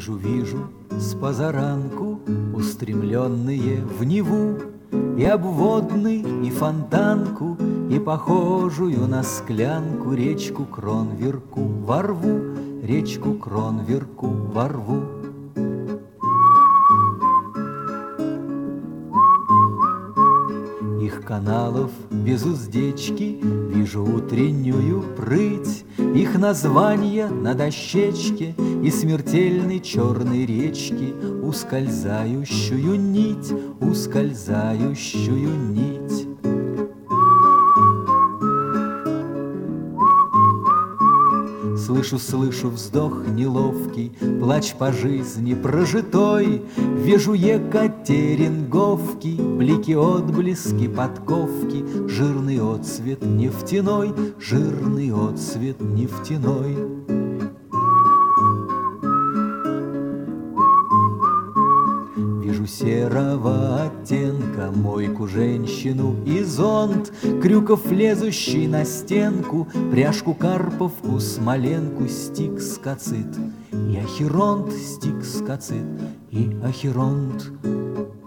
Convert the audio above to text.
Вижу с позаранку устремленные в Неву и обводный, и фонтанку, и похожую на склянку речку Кронверку ворву, речку Кронверку ворву. Их каналов без уздечки вижу утреннюю прыть, их названия на дощечке и смертельной черной речки ускользающую нить, ускользающую нить. Слышу вздох неловкий, плач по жизни прожитой, вижу Екатеринговки, блики, отблески, подковки, жирный отсвет нефтяной, жирный отсвет нефтяной. Вижу серого оттенка мойку, женщину и зонт, Крюков, лезущий на стенку, пряжку, карповку, смоленку, стикс, кацит и ахеронт, стикс, кацит и ахеронт.